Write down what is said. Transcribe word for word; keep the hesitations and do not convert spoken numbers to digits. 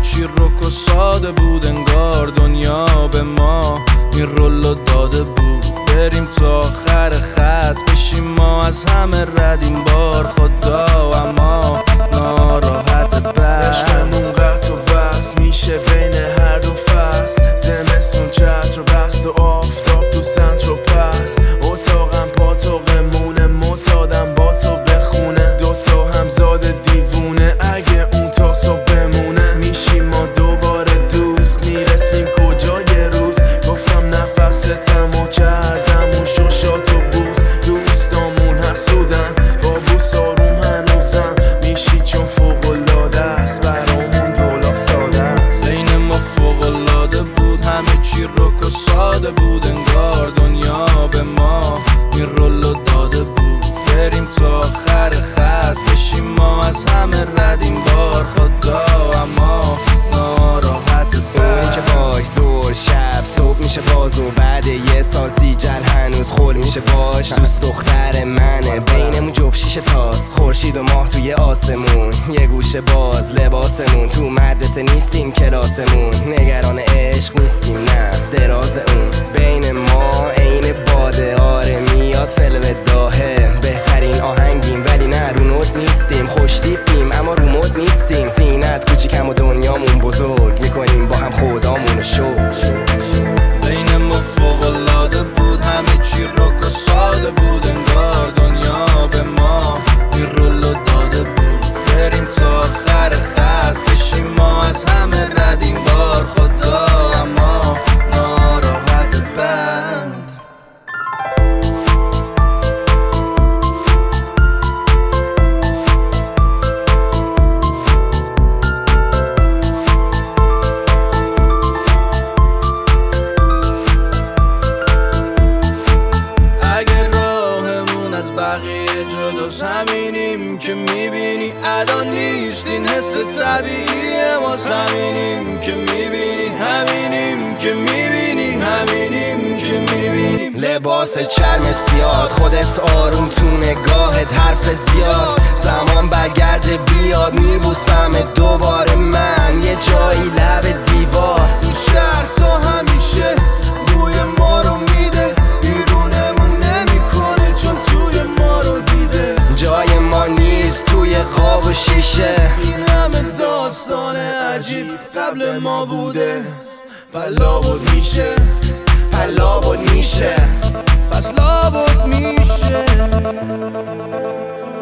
چی رک و ساده بود، انگار دنیا به ما این رولو داده بود. بریم تا آخر خط بشیم ما از همه رد این بار خدا، اما ناراحت بر عشقمون قطع و وصل میشه بین هر دو فصل. زمستون چتر بست و آفتاب تو سنتر و پس. اتاقم پاتوقمونه معتادم با تو بخونه. دوتا همزاد دیوونه اگه اون تا صبح بمونه. میشیم ما دوباره دوست، میرسیم کجا یه روز. گفتم نفستم و کردم اون شوشات و بوس. دوستامون حسودن با بوس آروم هنوزم میشی چون فوق‌العاده است برامون دولا ساده است. بین ما فوق‌العاده بود، همه چی رک و ساده بود، انگار دنیا به ما این رولو داده بود. بریم تا آخر خط بشیم ما از همه رد این بار خدا، اما ناراحت اون که باش زور شب صبح میشه باز و بعد یه سال سیجل هنوز خول میشه باش. دوست دختر منه بینمون جفت شیشه تاست، خورشید و ماه توی آسمون، یه گوشه باز لباسمون. تو مدرسه نیستیم کلاسمون، نگران عشق نیستیم نه دراز اون. بین ما عین باده آره میاد فلو داهه. بهترین آهنگیم ولی نه رو نوت نیستیم. خوش تیپیم اما رو مد نیستیم. سینت کوچیکم و دنیامون بزرگ، میکنیم با هم خدامونو شکر. بین ما فوق‌العاده بود، همه چی رک و ساده بود، انگار دنیا به ما این رولو داده بود. بریم تا آخر خط بشیم ما از همه رد این بار خدا، اما ناراحت بند. بقیه جداست همینیم که میبینی ادا نیست، این حس طبیعیه ما همینیم که میبینی، همینیم که میبینی، همینیم که میبینیم. لباس چرم سیاد خودت آروم تو نگاهت حرف زیاد. زمان برگرده بیاد میبوسم دوباره من یه جایی لب دیوار. این شهر تا همیشه بوی ما رو میده، بیرونمون نمیکنه چون توی ما رو دیده. جای ما نیست توی خواب و شیشه. این همه داستان عجیب قبل ما بوده، پلا بود میشه پلا بود میشه پس لابد میشه.